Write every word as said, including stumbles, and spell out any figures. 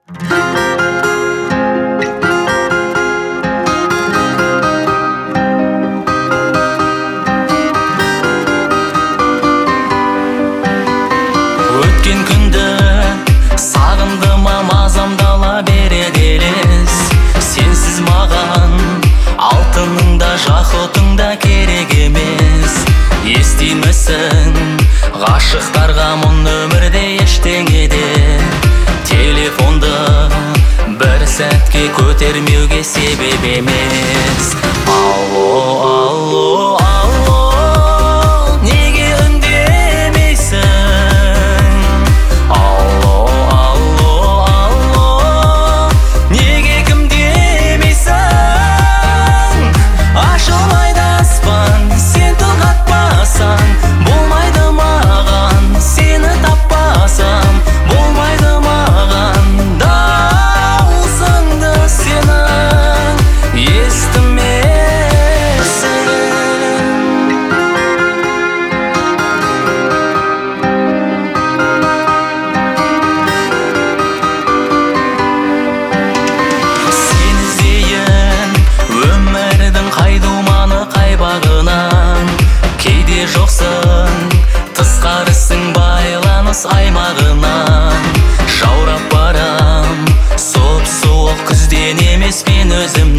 Өткен күнді сағындым мазамдала береді елес. Сенсіз маған алтының да жақұтың да керек емес. Естимісің ғашықтарға мұн өмірде ештеңе де. Телефонды бір сәтке көтермеуге себеп емес. Алло, алло, алло, неге үндемейсің? Алло, алло, алло, неге кім демейсің? Ашылмайды аспан, сен тіл қатпасаң, болмайды маған, сені таппасам, болмайды маған. Дауысыңды сенің естімесің. Сен іздейін өмірдің қай думаны қай бағынан. Кейде жоқсың, тысқарысың байланыс аймағынан. Жаурап барам, соп-суық күзден емес мен өзім